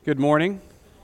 Good morning.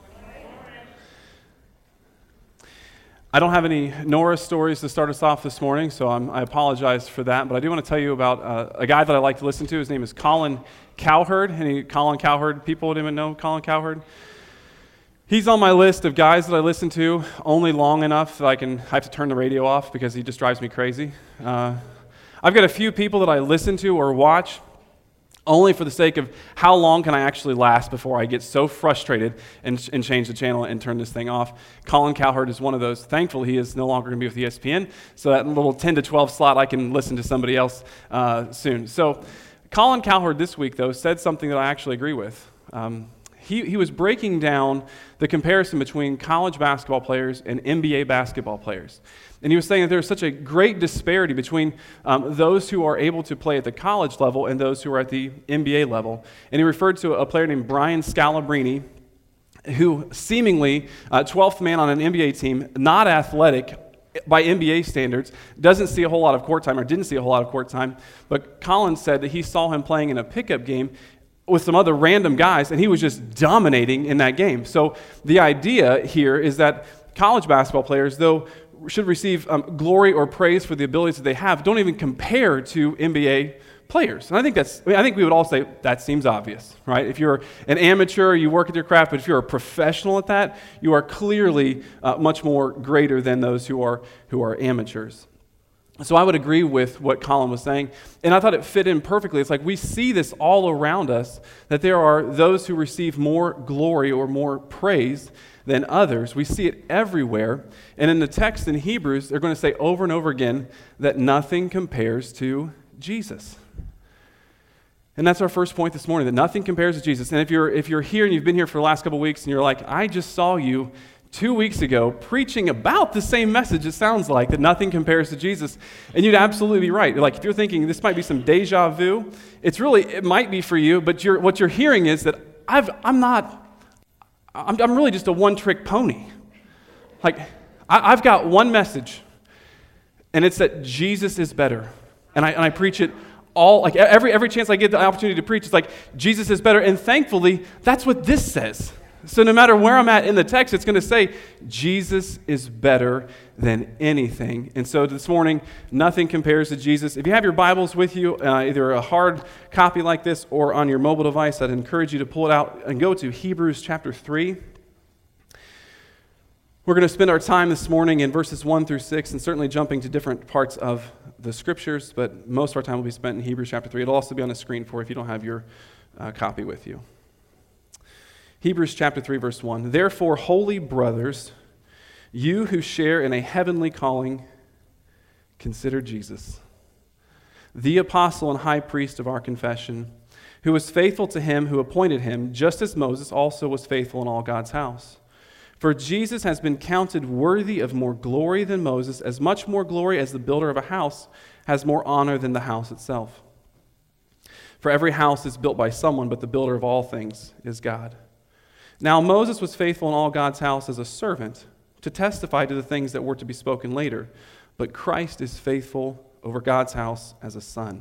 I don't have any Nora stories to start us off this morning, so I apologize for that. But I do want to tell you about a guy that I like to listen to. His name is Colin Cowherd. Any Colin Cowherd people would even know Colin Cowherd? He's on my list of guys that I listen to only long enough that I have to turn the radio off because he just drives me crazy. I've got a few people that I listen to or watch only for the sake of how long can I actually last before I get so frustrated and change the channel and turn this thing off. Colin Cowherd is one of those. Thankfully, he is no longer going to be with ESPN, so that little 10 to 12 slot, I can listen to somebody else soon. So Colin Cowherd this week, though, said something that I actually agree with. He was breaking down the comparison between college basketball players and NBA basketball players. And he was saying that there's such a great disparity between those who are able to play at the college level and those who are at the NBA level. And he referred to a player named Brian Scalabrine, who seemingly 12th man on an NBA team, not athletic by NBA standards, doesn't see a whole lot of court time or didn't see a whole lot of court time. But Colin said that he saw him playing in a pickup game with some other random guys, and he was just dominating in that game. So the idea here is that college basketball players, though, should receive glory or praise for the abilities that they have, don't even compare to NBA players. And I think we would all say that seems obvious, right? If you're an amateur, you work at your craft, but if you're a professional at that, you are clearly much more greater than those who are amateurs. So I would agree with what Colin was saying, and I thought it fit in perfectly. It's like we see this all around us, that there are those who receive more glory or more praise than others. We see it everywhere, and in the text in Hebrews, they're going to say over and over again that nothing compares to Jesus. And that's our first point this morning, that nothing compares to Jesus. And if you're here and you've been here for the last couple of weeks and you're like, I just saw you 2 weeks ago preaching about the same message, it sounds like, that nothing compares to Jesus. And you'd absolutely be right. Like, if you're thinking this might be some deja vu, it might be for you, but what you're hearing is that I'm really just a one-trick pony. Like, I've got one message, and it's that Jesus is better. And I preach it all, like every chance I get the opportunity to preach, it's like, Jesus is better. And thankfully, that's what this says. So no matter where I'm at in the text, it's going to say, Jesus is better than anything. And so this morning, nothing compares to Jesus. If you have your Bibles with you, either a hard copy like this or on your mobile device, I'd encourage you to pull it out and go to Hebrews chapter 3. We're going to spend our time this morning in verses 1 through 6, and certainly jumping to different parts of the Scriptures, but most of our time will be spent in Hebrews chapter 3. It'll also be on the screen for if you don't have your copy with you. Hebrews chapter 3, verse 1. Therefore, holy brothers, you who share in a heavenly calling, consider Jesus, the apostle and high priest of our confession, who was faithful to him who appointed him, just as Moses also was faithful in all God's house. For Jesus has been counted worthy of more glory than Moses, as much more glory as the builder of a house has more honor than the house itself. For every house is built by someone, but the builder of all things is God. Now Moses was faithful in all God's house as a servant to testify to the things that were to be spoken later, but Christ is faithful over God's house as a son.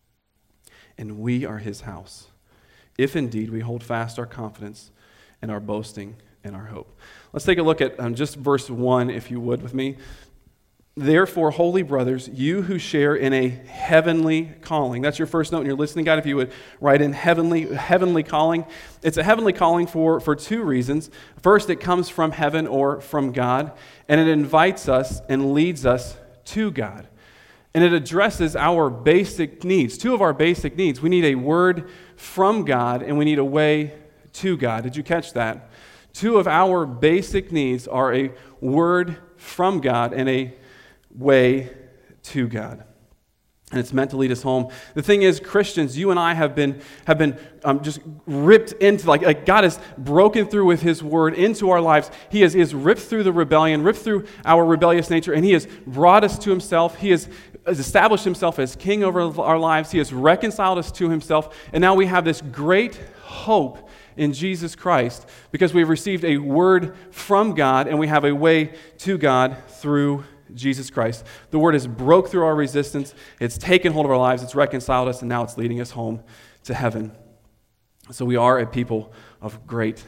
And we are his house, if indeed we hold fast our confidence and our boasting and our hope. Let's take a look at just verse 1, if you would, with me. Therefore, holy brothers, you who share in a heavenly calling. That's your first note in your listening guide, if you would write in heavenly calling. It's a heavenly calling for two reasons. First, it comes from heaven or from God, and it invites us and leads us to God. And it addresses our basic needs, two of our basic needs. We need a word from God, and we need a way to God. Did you catch that? Two of our basic needs are a word from God and a way to God. And it's meant to lead us home. The thing is, Christians, you and I have been just ripped into, like God has broken through with his word into our lives. He has ripped through the rebellion, ripped through our rebellious nature, and he has brought us to himself. He has established himself as king over our lives. He has reconciled us to himself. And now we have this great hope in Jesus Christ because we've received a word from God and we have a way to God through Jesus Christ. The word has broke through our resistance. It's taken hold of our lives. It's reconciled us, and now it's leading us home to heaven. So we are a people of great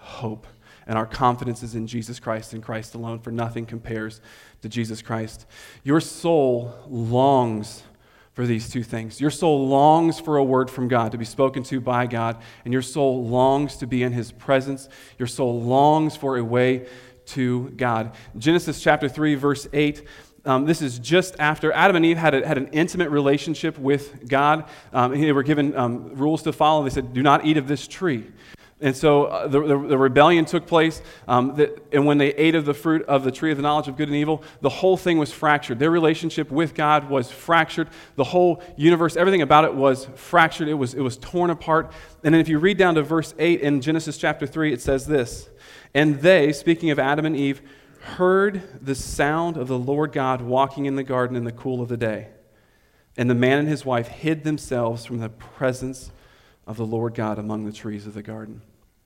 hope. And our confidence is in Jesus Christ and Christ alone, for nothing compares to Jesus Christ. Your soul longs for these two things. Your soul longs for a word from God, to be spoken to by God, and your soul longs to be in His presence. Your soul longs for a way to God. Genesis chapter 3, verse 8, this is just after Adam and Eve had an intimate relationship with God. They were given rules to follow. They said, do not eat of this tree. And so the rebellion took place, and when they ate of the fruit of the tree of the knowledge of good and evil, the whole thing was fractured. Their relationship with God was fractured. The whole universe, everything about it was fractured. It was torn apart. And then if you read down to verse 8 in Genesis chapter 3, it says this, and they, speaking of Adam and Eve, heard the sound of the Lord God walking in the garden in the cool of the day. And the man and his wife hid themselves from the presence of the Lord God among the trees of the garden.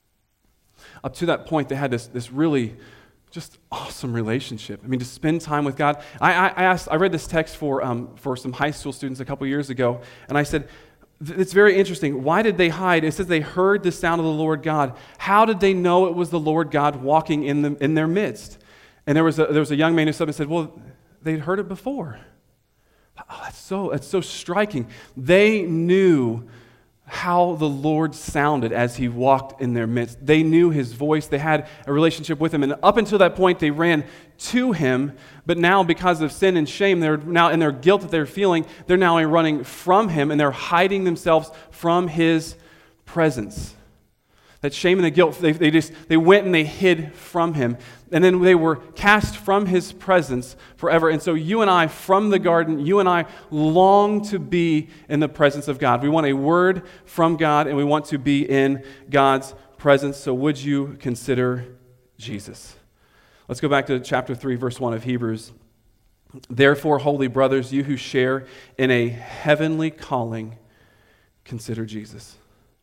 Up to that point, they had this really just awesome relationship. I mean, to spend time with God. I read this text for some high school students a couple years ago, and I said, it's very interesting. Why did they hide? It says they heard the sound of the Lord God. How did they know it was the Lord God walking in their midst? And there was a young man who stood up and said, well, they'd heard it before. Oh, that's so striking. They knew how the Lord sounded as He walked in their midst. They knew His voice. They had a relationship with Him. And up until that point, they ran to Him. But now, because of sin and shame, they're now in their guilt that they're feeling, they're now running from Him, and they're hiding themselves from His presence. That shame and the guilt, they went and they hid from Him. And then they were cast from His presence forever. And so you and I, from the garden, you and I long to be in the presence of God. We want a word from God, and we want to be in God's presence. So would you consider Jesus? Let's go back to chapter 3, verse 1 of Hebrews. Therefore, holy brothers, you who share in a heavenly calling, consider Jesus.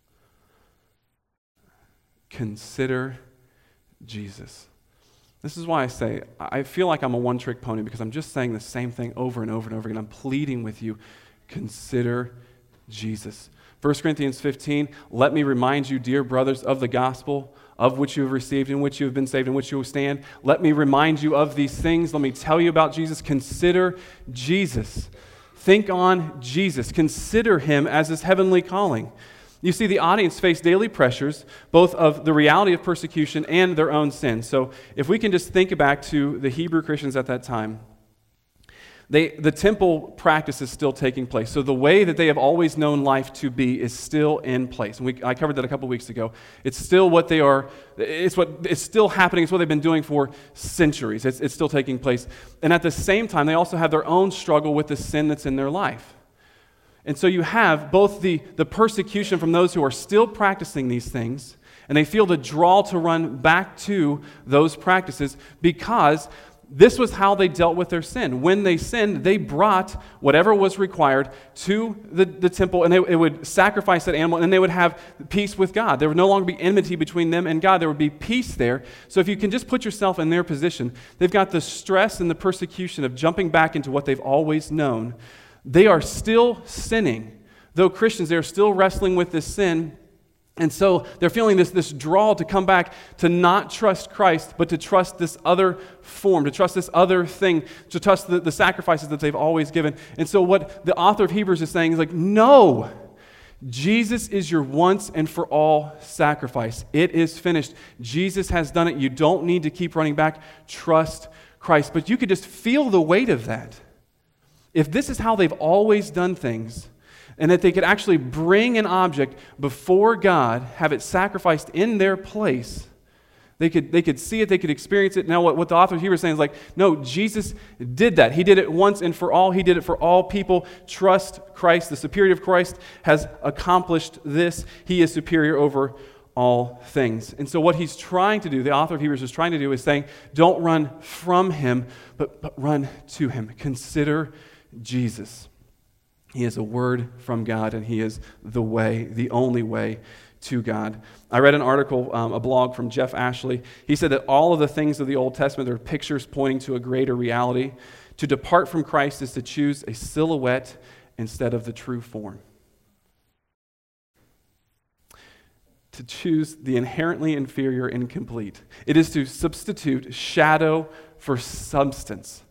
Consider Jesus. This is why I say, I feel like I'm a one-trick pony, because I'm just saying the same thing over and over and over again. I'm pleading with you, consider Jesus. 1 Corinthians 15, let me remind you, dear brothers, of the gospel of which you have received, in which you have been saved, in which you will stand. Let me remind you of these things. Let me tell you about Jesus. Consider Jesus. Think on Jesus. Consider Him as His heavenly calling. You see, the audience faced daily pressures, both of the reality of persecution and their own sin. So if we can just think back to the Hebrew Christians at that time, the temple practice is still taking place. So the way that they have always known life to be is still in place. And I covered that a couple weeks ago. It's still what they are. It's still happening. It's what they've been doing for centuries. It's still taking place. And at the same time, they also have their own struggle with the sin that's in their life. And so you have both the persecution from those who are still practicing these things, and they feel the draw to run back to those practices, because this was how they dealt with their sin. When they sinned, they brought whatever was required to the temple, and they would sacrifice that animal, and then they would have peace with God. There would no longer be enmity between them and God. There would be peace there. So if you can just put yourself in their position, they've got the stress and the persecution of jumping back into what they've always known. They are still sinning. Though Christians, they are still wrestling with this sin. And so they're feeling this draw to come back, to not trust Christ, but to trust this other form, to trust this other thing, to trust the sacrifices that they've always given. And so what the author of Hebrews is saying is like, no, Jesus is your once and for all sacrifice. It is finished. Jesus has done it. You don't need to keep running back. Trust Christ. But you could just feel the weight of that. If this is how they've always done things, and that they could actually bring an object before God, have it sacrificed in their place, they could see it, they could experience it. Now what the author of Hebrews is saying is like, no, Jesus did that. He did it once and for all. He did it for all people. Trust Christ. The superiority of Christ has accomplished this. He is superior over all things. And so what he's trying to do, the author of Hebrews is trying to do, is saying, don't run from Him, but run to Him. Consider Jesus. He is a word from God, and He is the way, the only way to God. I read an article, a blog from Jeff Ashley. He said that all of the things of the Old Testament are pictures pointing to a greater reality. To depart from Christ is to choose a silhouette instead of the true form. to choose the inherently inferior and incomplete. It is to substitute shadow for substance.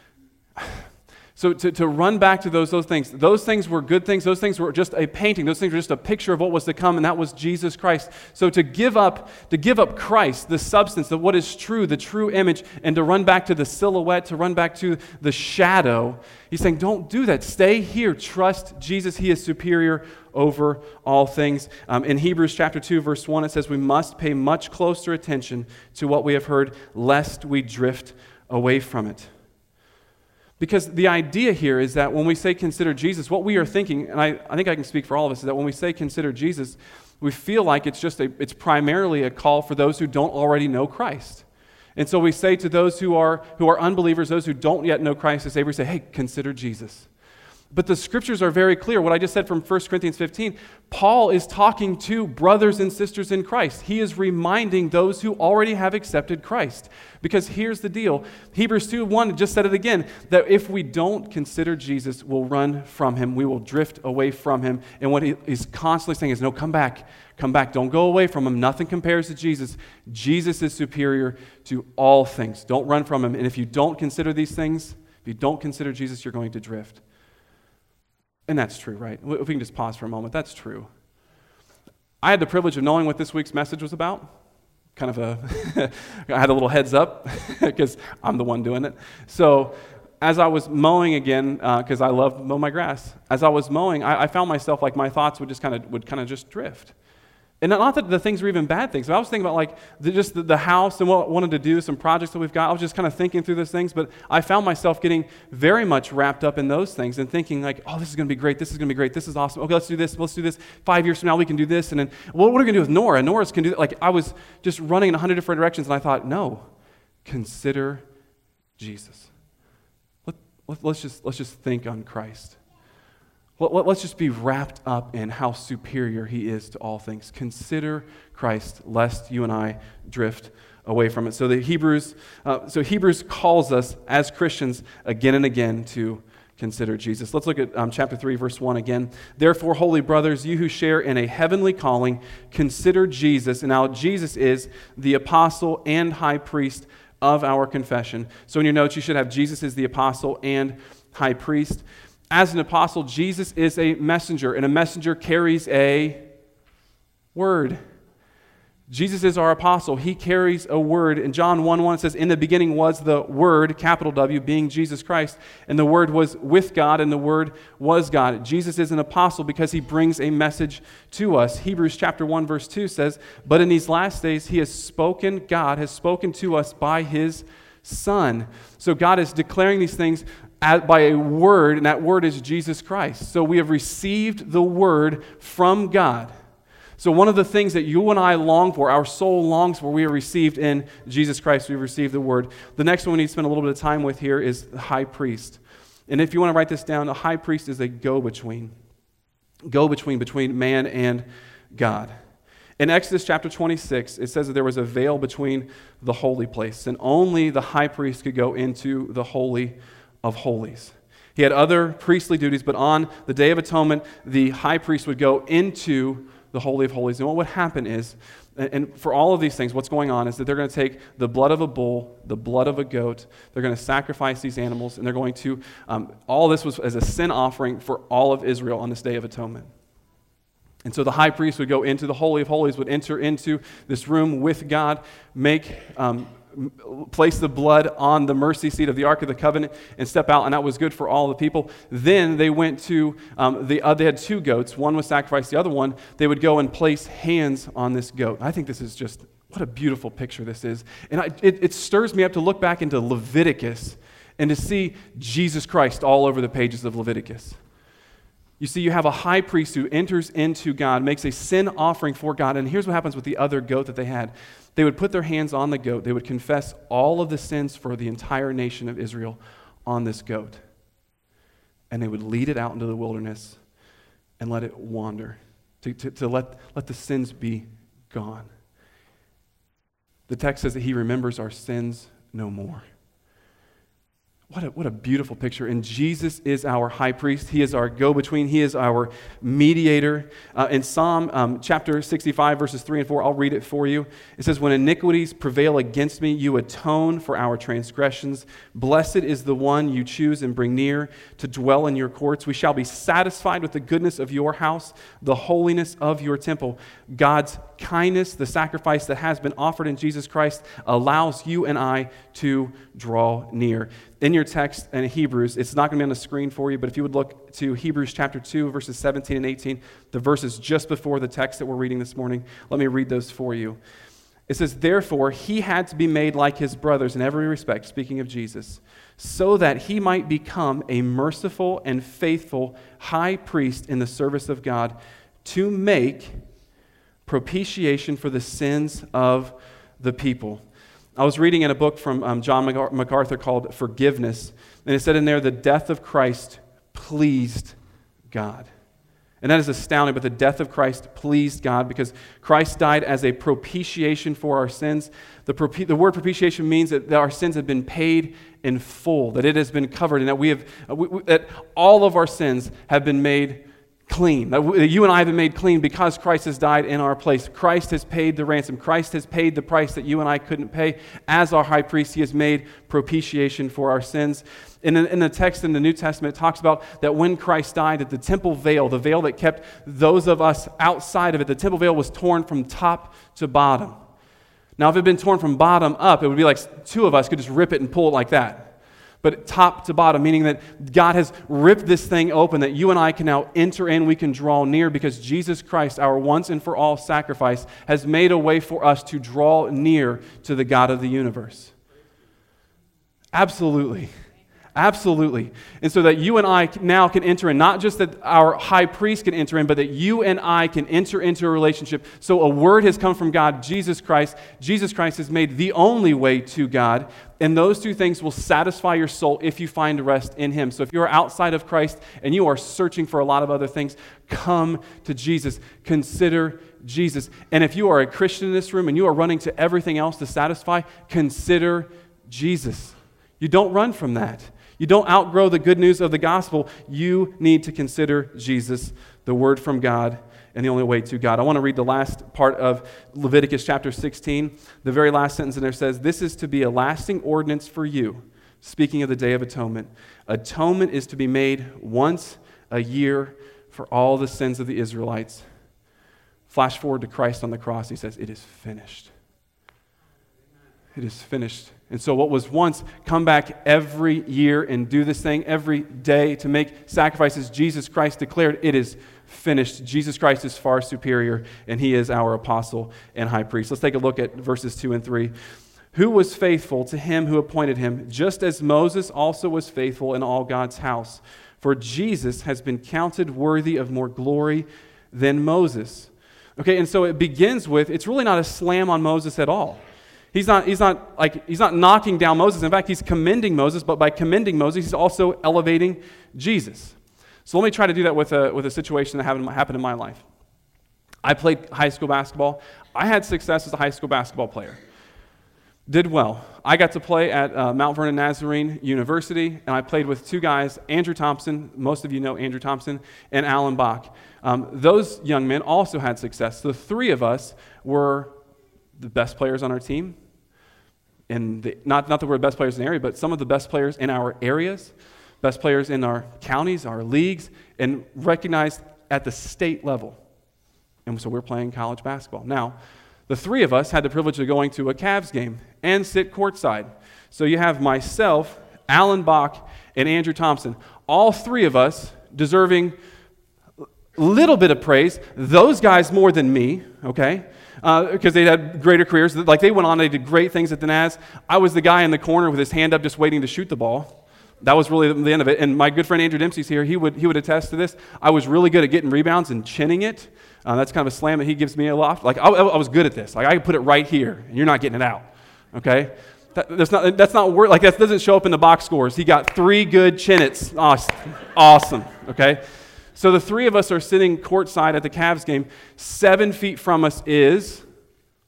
So to run back to those things were good things. Those things were just a painting. Those things were just a picture of what was to come, and that was Jesus Christ. So to give up Christ, the substance of what is true, the true image, and to run back to the silhouette, to run back to the shadow, he's saying, don't do that. Stay here. Trust Jesus. He is superior over all things. In Hebrews chapter 2, verse 1, it says, we must pay much closer attention to what we have heard, lest we drift away from it. Because the idea here is that when we say consider Jesus, what we are thinking, and I think I can speak for all of us, is that when we say consider Jesus, we feel like it's primarily a call for those who don't already know Christ. And so we say to those who are unbelievers, those who don't yet know Christ as Savior, we say, hey, consider Jesus. But the scriptures are very clear. What I just said from 1 Corinthians 15, Paul is talking to brothers and sisters in Christ. He is reminding those who already have accepted Christ. Because here's the deal. Hebrews 2:1 just said it again, that if we don't consider Jesus, we'll run from him. We will drift away from him. And what he's constantly saying is, no, come back. Come back. Don't go away from him. Nothing compares to Jesus. Jesus is superior to all things. Don't run from him. And if you don't consider these things, if you don't consider Jesus, you're going to drift. And that's true, right? If we can just pause for a moment, that's true. I had the privilege of knowing what this week's message was about. I had a little heads up because I'm the one doing it. So as I was mowing again, because I love mow my grass, as I was mowing, I found myself like my thoughts would kind of just drift. And not that the things were even bad things, but I was thinking about like the house and what I wanted to do, some projects that we've got. I was just kind of thinking through those things, but I found myself getting very much wrapped up in those things and thinking like, oh, this is going to be great, this is going to be great, this is awesome. Okay, let's do this. 5 years from now we can do this. And then, what are we going to do with Nora? Nora's can do that. Like I was just running in 100 different directions, and I thought, no, consider Jesus. Let's just think on Christ. Let's just be wrapped up in how superior he is to all things. Consider Christ, lest you and I drift away from it. So Hebrews calls us as Christians again and again to consider Jesus. Let's look at chapter 3, verse 1 again. Therefore, holy brothers, you who share in a heavenly calling, consider Jesus. And now Jesus is the apostle and high priest of our confession. So in your notes, you should have Jesus is the apostle and high priest. As an apostle, Jesus is a messenger, and a messenger carries a word. Jesus is our apostle. He carries a word. In John 1:1 it says, in the beginning was the Word, capital W, being Jesus Christ, and the Word was with God, and the Word was God. Jesus is an apostle because he brings a message to us. Hebrews chapter 1, verse 2 says, but in these last days God has spoken to us by his Son. So God is declaring these things by a word, and that word is Jesus Christ. So we have received the word from God. So one of the things that you and I long for, our soul longs for, we have received in Jesus Christ. We've received the word. The next one we need to spend a little bit of time with here is the high priest. And if you want to write this down, the high priest is a go-between. Go-between between man and God. In Exodus chapter 26, it says that there was a veil between the holy place, and only the high priest could go into the Holy of Holies. He had other priestly duties, but on the Day of Atonement, the high priest would go into the Holy of Holies. And what would happen is, and for all of these things, what's going on is that they're going to take the blood of a bull, the blood of a goat, they're going to sacrifice these animals, and they're going to, all this was as a sin offering for all of Israel on this Day of Atonement. And so the high priest would go into the Holy of Holies, would enter into this room with God, place the blood on the mercy seat of the Ark of the Covenant, and step out, and that was good for all the people. Then they went to, they had two goats. One was sacrificed, the other one, they would go and place hands on this goat. I think this is just, what a beautiful picture this is. And it stirs me up to look back into Leviticus and to see Jesus Christ all over the pages of Leviticus. You see, you have a high priest who enters into God, makes a sin offering for God, and here's what happens with the other goat that they had. They would put their hands on the goat. They would confess all of the sins for the entire nation of Israel on this goat. And they would lead it out into the wilderness and let it wander, to let the sins be gone. The text says that he remembers our sins no more. What a beautiful picture. And Jesus is our high priest. He is our go-between. He is our mediator. In Psalm chapter 65, verses 3 and 4, I'll read it for you. It says, "When iniquities prevail against me, you atone for our transgressions. Blessed is the one you choose and bring near to dwell in your courts. We shall be satisfied with the goodness of your house, the holiness of your temple." God's kindness, the sacrifice that has been offered in Jesus Christ, allows you and I to draw near. In your text in Hebrews, it's not going to be on the screen for you, but if you would look to Hebrews chapter 2, verses 17 and 18, the verses just before the text that we're reading this morning, let me read those for you. It says, "Therefore, he had to be made like his brothers in every respect," speaking of Jesus, "so that he might become a merciful and faithful high priest in the service of God, to make propitiation for the sins of the people." I was reading in a book from John MacArthur called Forgiveness, and it said in there, the death of Christ pleased God. And that is astounding, but the death of Christ pleased God because Christ died as a propitiation for our sins. The word propitiation means that our sins have been paid in full, that it has been covered, and that that all of our sins have been made clean. That you and I have been made clean because Christ has died in our place. Christ has paid the ransom. Christ has paid the price that you and I couldn't pay. As our high priest, he has made propitiation for our sins. In the text in the New Testament, it talks about that when Christ died, that the temple veil, the veil that kept those of us outside of it, the temple veil was torn from top to bottom. Now, if it had been torn from bottom up, it would be like two of us could just rip it and pull it like that. But top to bottom, meaning that God has ripped this thing open, that you and I can now enter in, we can draw near, because Jesus Christ, our once and for all sacrifice, has made a way for us to draw near to the God of the universe. Absolutely. Absolutely. And so that you and I now can enter in, not just that our high priest can enter in, but that you and I can enter into a relationship. So a word has come from God, Jesus Christ. Jesus Christ has made the only way to God. And those two things will satisfy your soul if you find rest in him. So if you're outside of Christ and you are searching for a lot of other things, come to Jesus. Consider Jesus. And if you are a Christian in this room and you are running to everything else to satisfy, consider Jesus. You don't run from that. You don't outgrow the good news of the gospel. You need to consider Jesus, the word from God, and the only way to God. I want to read the last part of Leviticus chapter 16. The very last sentence in there says, "This is to be a lasting ordinance for you," speaking of the Day of Atonement. "Atonement is to be made once a year for all the sins of the Israelites." Flash forward to Christ on the cross. He says, "It is finished." It is finished. And so what was once come back every year and do this thing every day to make sacrifices, Jesus Christ declared, "It is finished." Jesus Christ is far superior, and he is our apostle and high priest. Let's take a look at verses 2 and 3. "Who was faithful to him who appointed him, just as Moses also was faithful in all God's house. For Jesus has been counted worthy of more glory than Moses." Okay, and so it begins with, it's really not a slam on Moses at all. He's not knocking down Moses. In fact, he's commending Moses, but by commending Moses, he's also elevating Jesus. So let me try to do that with a situation that happened in my life. I played high school basketball. I had success as a high school basketball player. Did well. I got to play at Mount Vernon Nazarene University, and I played with two guys, Andrew Thompson, most of you know Andrew Thompson, and Alan Bach. Those young men also had success. The three of us were the best players on our team. And not that we're the best players in the area, but some of the best players in our areas, best players in our counties, our leagues, and recognized at the state level. And so we're playing college basketball. Now, the three of us had the privilege of going to a Cavs game and sit courtside. So you have myself, Alan Bach, and Andrew Thompson. All three of us deserving a little bit of praise. Those guys more than me, okay? Because they had greater careers. Like they went on, they did great things at the Naz. I was the guy in the corner with his hand up just waiting to shoot the ball. That was really the end of it. And my good friend Andrew Dempsey's here. He would attest to this. I was really good at getting rebounds and chinning it. That's kind of a slam that he gives me a lot. Like I was good at this. Like I could put it right here, and you're not getting it out. Okay? That's not work. Like that doesn't show up in the box scores. He got 3 good chin-its. Awesome. Okay? So the three of us are sitting courtside at the Cavs game. 7 feet from us is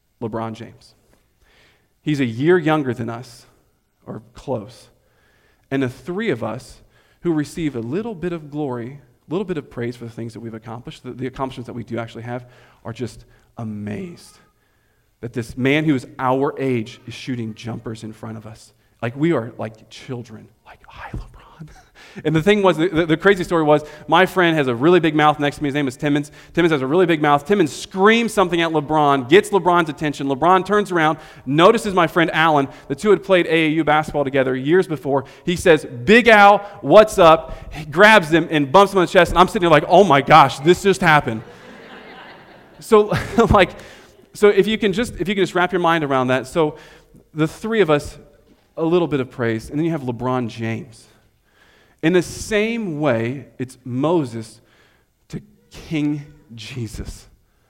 LeBron James. He's a year younger than us, or close. And the three of us who receive a little bit of glory, a little bit of praise for the things that we've accomplished, the accomplishments that we do actually have, are just amazed that this man who is our age is shooting jumpers in front of us. Like we are like children, like, hi, LeBron. And the thing was, the crazy story was, my friend has a really big mouth next to me. His name is Timmons. Timmons has a really big mouth. Timmons screams something at LeBron, gets LeBron's attention. LeBron turns around, notices my friend Allen. The two had played AAU basketball together years before. He says, Big Al, what's up? He grabs him and bumps him on the chest. And I'm sitting there like, oh my gosh, this just happened. So if you can just wrap your mind around that. So the three of us, a little bit of praise. And then you have LeBron James. In the same way, it's Moses to King Jesus.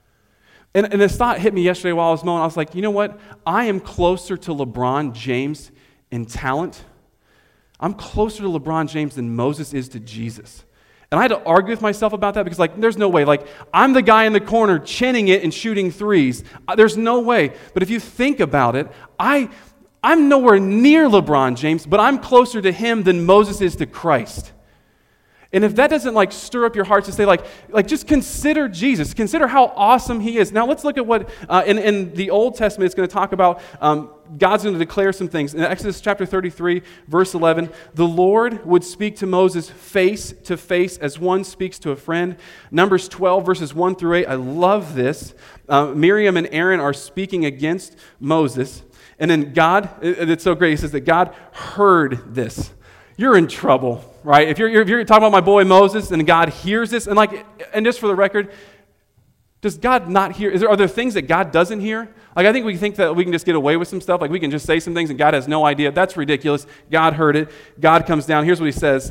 And this thought hit me yesterday while I was mowing. I was like, you know what? I am closer to LeBron James in talent. I'm closer to LeBron James than Moses is to Jesus. And I had to argue with myself about that because, there's no way. I'm the guy in the corner chinning it and shooting threes. There's no way. But if you think about it, I'm nowhere near LeBron James, but I'm closer to him than Moses is to Christ. And if that doesn't stir up your heart to say just consider Jesus, consider how awesome he is. Now let's look at what in the Old Testament it's going to talk about. God's going to declare some things. In Exodus chapter 33, verse 11, the Lord would speak to Moses face to face as one speaks to a friend. Numbers 12, verses 1 through 8, I love this. Miriam and Aaron are speaking against Moses. And then God, it's so great, he says that God heard this. You're in trouble, right? If you're talking about my boy Moses and God hears this, and just for the record, does God not hear? Are there things that God doesn't hear? I think we think that we can just get away with some stuff, we can just say some things and God has no idea. That's ridiculous. God heard it. God comes down. Here's what he says.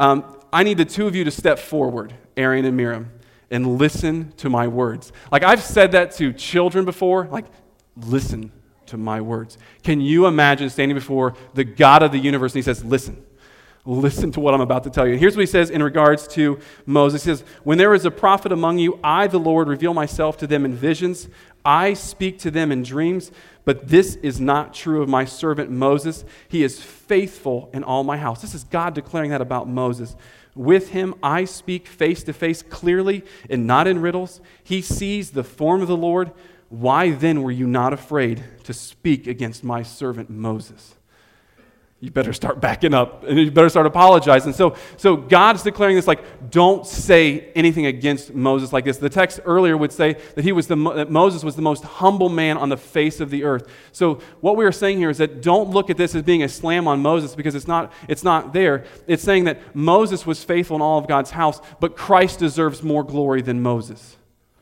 I need the two of you to step forward, Aaron and Miriam, and listen to my words. I've said that to children before, listen to my words. Can you imagine standing before the God of the universe and he says, listen to what I'm about to tell you. And here's what he says in regards to Moses. He says, when there is a prophet among you, I, the Lord, reveal myself to them in visions. I speak to them in dreams, but this is not true of my servant Moses. He is faithful in all my house. This is God declaring that about Moses. With him I speak face to face clearly and not in riddles. He sees the form of the Lord. Why then were you not afraid to speak against my servant Moses? You better start backing up and you better start apologizing. So God's declaring this don't say anything against Moses like this. The text earlier would say that Moses was the most humble man on the face of the earth. So what we are saying here is that don't look at this as being a slam on Moses because it's not there. It's saying that Moses was faithful in all of God's house, but Christ deserves more glory than Moses.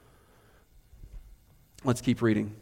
Let's keep reading.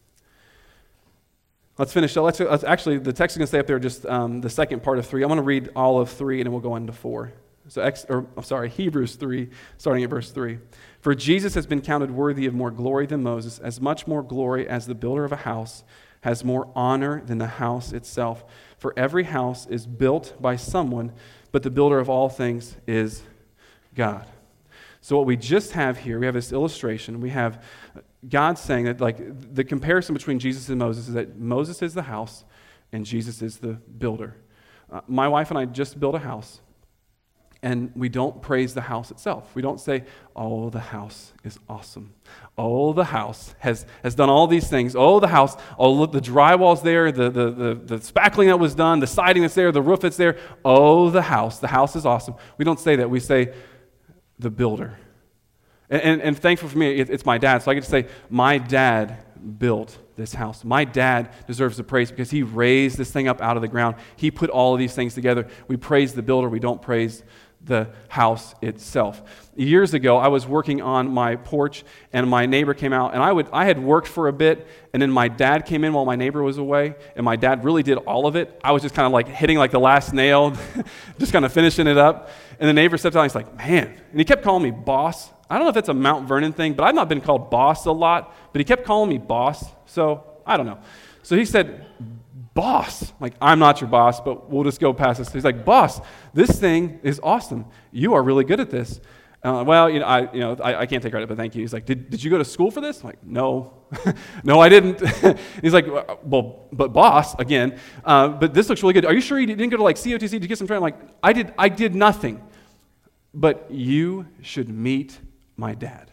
Let's finish. Let's actually, the text is going to stay up there just the second part of 3. I'm going to read all of 3 and then we'll go into 4. Hebrews 3, starting at verse 3. For Jesus has been counted worthy of more glory than Moses, as much more glory as the builder of a house has more honor than the house itself. For every house is built by someone, but the builder of all things is God. So what we just have here, we have this illustration. We have God saying that the comparison between Jesus and Moses is that Moses is the house and Jesus is the builder. My wife and I just built a house, and we don't praise the house itself. We don't say, oh, the house is awesome. Oh, the house has done all these things. Oh, the house, oh, look, the drywall's there, the spackling that was done, the siding that's there, the roof that's there. Oh, the house is awesome. We don't say that. We say, the builder. And thankful for me, it's my dad. So I get to say, my dad built this house. My dad deserves the praise because he raised this thing up out of the ground. He put all of these things together. We praise the builder. We don't praise the house itself. Years ago, I was working on my porch, and my neighbor came out, and I had worked for a bit, and then my dad came in while my neighbor was away, and my dad really did all of it. I was just kind of hitting the last nail, just kind of finishing it up, and the neighbor stepped out, and he's like, man, and he kept calling me boss. I don't know if that's a Mount Vernon thing, but I've not been called boss a lot, but he kept calling me boss, so I don't know. So he said, boss, I'm not your boss, but we'll just go past this. He's like, boss, this thing is awesome. You are really good at this. And I'm like, well, I can't take credit, but thank you. He's like, did you go to school for this? I'm like, no. No, I didn't. He's like, well, but boss, again, but this looks really good. Are you sure you didn't go to like COTC to get some training? I'm like, I did nothing. But you should meet my dad.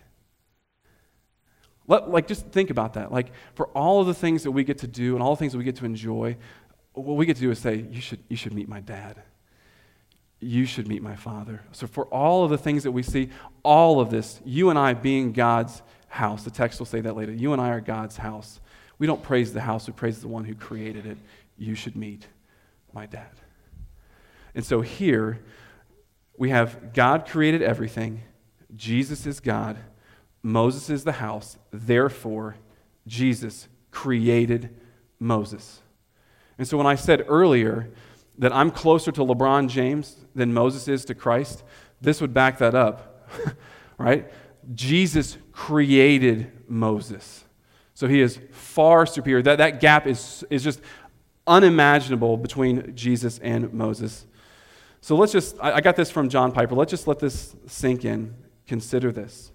Just think about that. Like, for all of the things that we get to do and all the things that we get to enjoy, what we get to do is say, you should meet my dad. You should meet my Father. So for all of the things that we see, all of this, you and I being God's house, the text will say that later, you and I are God's house. We don't praise the house, we praise the one who created it. You should meet my dad. And so here, we have God created everything, Jesus is God, Moses is the house, therefore, Jesus created Moses. And so when I said earlier that I'm closer to LeBron James than Moses is to Christ, this would back that up, right? Jesus created Moses. So he is far superior. That gap is just unimaginable between Jesus and Moses. So I got this from John Piper. Let's just let this sink in. Consider this.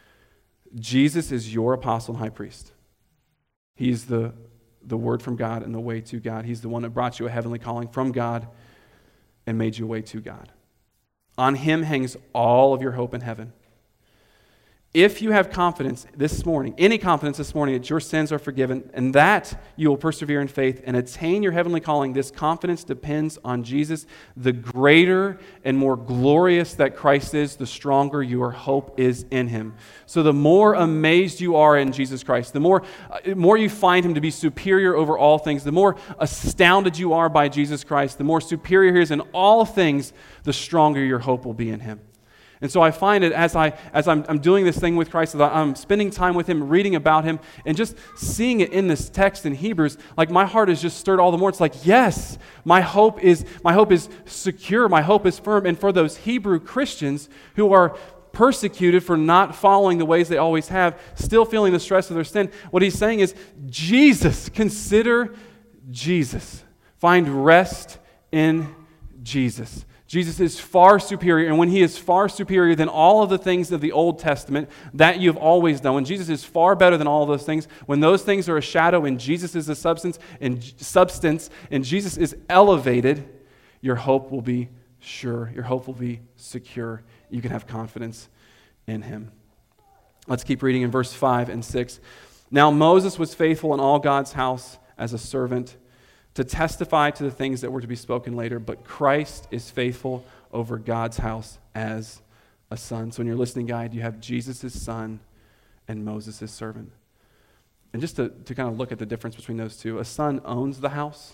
Jesus is your apostle and high priest. He's the word from God and the way to God. He's the one that brought you a heavenly calling from God and made you a way to God. On him hangs all of your hope in heaven. If you have confidence this morning, any confidence this morning that your sins are forgiven and that you will persevere in faith and attain your heavenly calling, this confidence depends on Jesus. The greater and more glorious that Christ is, the stronger your hope is in him. So the more amazed you are in Jesus Christ, the more you find him to be superior over all things, the more astounded you are by Jesus Christ, the more superior he is in all things, the stronger your hope will be in him. And so I find it as I'm doing this thing with Christ, that I'm spending time with him, reading about him, and just seeing it in this text in Hebrews, like my heart is just stirred all the more. It's like, yes, my hope is secure, my hope is firm. And for those Hebrew Christians who are persecuted for not following the ways they always have, still feeling the stress of their sin, what he's saying is, Jesus, consider Jesus. Find rest in Jesus. Jesus is far superior, and when he is far superior than all of the things of the Old Testament that you've always done, when Jesus is far better than all of those things, when those things are a shadow and Jesus is a substance and Jesus is elevated, your hope will be sure. Your hope will be secure. You can have confidence in him. Let's keep reading in verse 5 and 6. Now Moses was faithful in all God's house as a servant to testify to the things that were to be spoken later, but Christ is faithful over God's house as a son. So in your listening guide, you have Jesus' son and Moses' servant. And just to kind of look at the difference between those two, a son owns the house.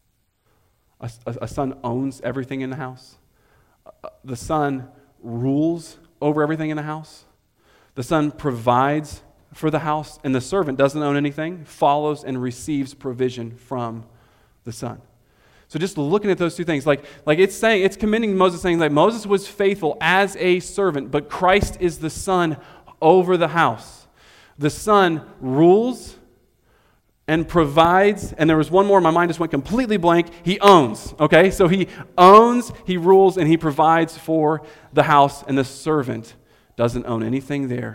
A son owns everything in the house. The son rules over everything in the house. The son provides for the house, and the servant doesn't own anything, follows and receives provision from the Son. So just looking at those two things, like it's commending Moses, saying that Moses was faithful as a servant, but Christ is the Son over the house. The Son rules and provides, and there was one more, my mind just went completely blank. He owns, okay? So he owns, he rules, and he provides for the house, and the servant doesn't own anything there,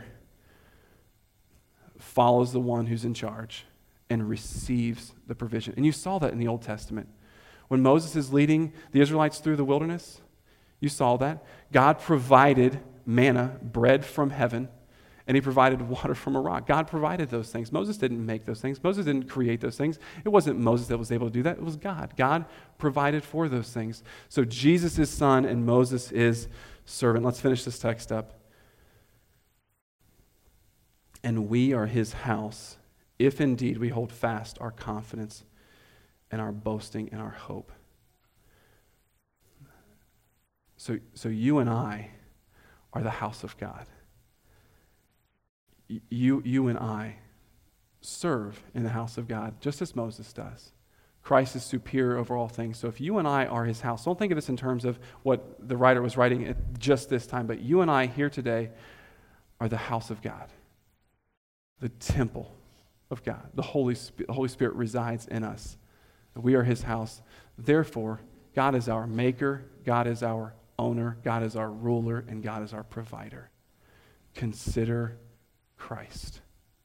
follows the one who's in charge, and receives the provision. And you saw that in the Old Testament. When Moses is leading the Israelites through the wilderness, you saw that. God provided manna, bread from heaven, and he provided water from a rock. God provided those things. Moses didn't make those things. Moses didn't create those things. It wasn't Moses that was able to do that. It was God. God provided for those things. So Jesus is son and Moses is servant. Let's finish this text up. And we are his house, if indeed we hold fast our confidence and our boasting and our hope. So you and I are the house of God. You and I serve in the house of God, just as Moses does. Christ is superior over all things. So if you and I are his house, don't think of this in terms of what the writer was writing at just this time, but you and I here today are the house of God, the temple of God. The Holy Spirit resides in us. We are his house. Therefore, God is our maker. God is our owner, God is our ruler, and God is our provider. Consider Christ.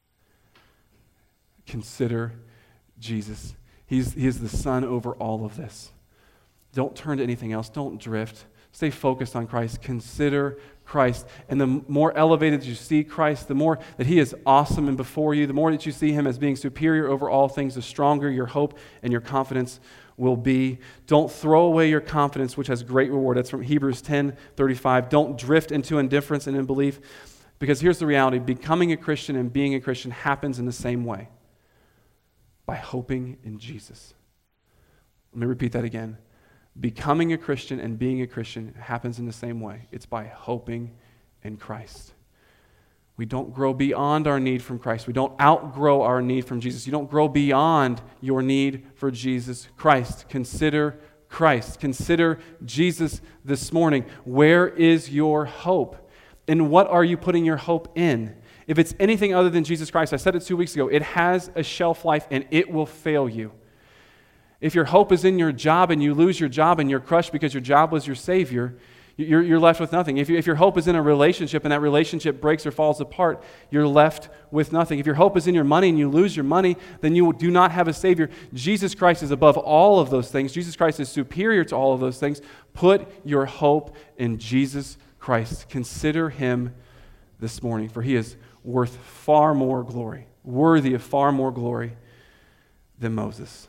Consider Jesus. He is the Son over all of this. Don't turn to anything else. Don't drift. Stay focused on Christ. Consider Christ. And the more elevated you see Christ, the more that he is awesome and before you, the more that you see him as being superior over all things, the stronger your hope and your confidence will be. Don't throw away your confidence, which has great reward. That's from Hebrews 10:35. Don't drift into indifference and unbelief, because here's the reality. Becoming a Christian and being a Christian happens in the same way, by hoping in Jesus. Let me repeat that again. Becoming a Christian and being a Christian happens in the same way. It's by hoping in Christ. We don't grow beyond our need from Christ. We don't outgrow our need from Jesus. You don't grow beyond your need for Jesus Christ. Consider Christ. Consider Jesus this morning. Where is your hope? And what are you putting your hope in? If it's anything other than Jesus Christ, I said it 2 weeks ago, it has a shelf life and it will fail you. If your hope is in your job and you lose your job and you're crushed because your job was your Savior, you're left with nothing. If your hope is in a relationship and that relationship breaks or falls apart, you're left with nothing. If your hope is in your money and you lose your money, then you do not have a Savior. Jesus Christ is above all of those things. Jesus Christ is superior to all of those things. Put your hope in Jesus Christ. Consider him this morning, for he is worth far more glory, worthy of far more glory than Moses.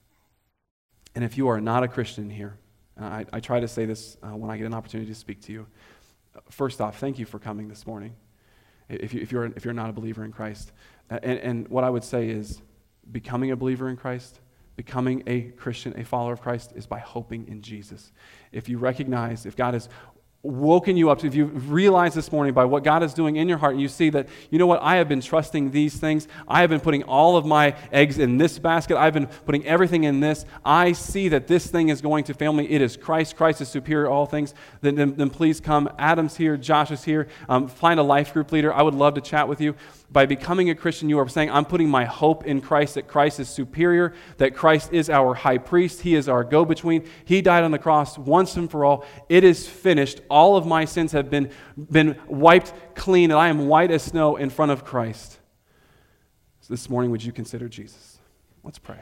And if you are not a Christian here, I try to say this when I get an opportunity to speak to you. First off, thank you for coming this morning. If you're not a believer in Christ, and what I would say is, becoming a believer in Christ, becoming a Christian, a follower of Christ, is by hoping in Jesus. If you recognize, if God has woken you up, if you realize this morning by what God is doing in your heart, and you see that, you know what, I have been trusting these things, I have been putting all of my eggs in this basket, I've been putting everything in this, I see that this thing is going to fail me, it is Christ is superior to all things, then please come. Adam's here, Josh is here, find a life group leader. I would love to chat with you. By becoming a Christian, you are saying, I'm putting my hope in Christ, that Christ is superior, that Christ is our high priest, he is our go-between, he died on the cross once and for all, it is finished, all of my sins have been wiped clean, and I am white as snow in front of Christ. So this morning, would you consider Jesus? Let's pray.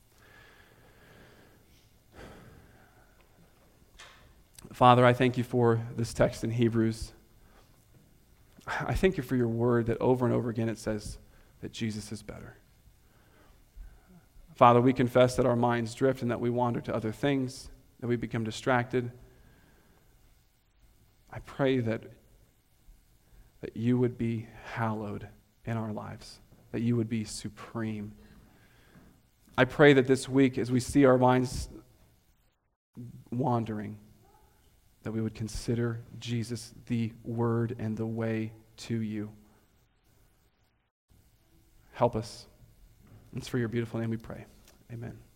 Father, I thank you for this text in Hebrews. I thank you for your word that over and over again it says that Jesus is better. Father, we confess that our minds drift and that we wander to other things, that we become distracted. I pray that you would be hallowed in our lives, that you would be supreme. I pray that this week, as we see our minds wandering, that we would consider Jesus the word and the way to you. Help us. It's for your beautiful name we pray. Amen.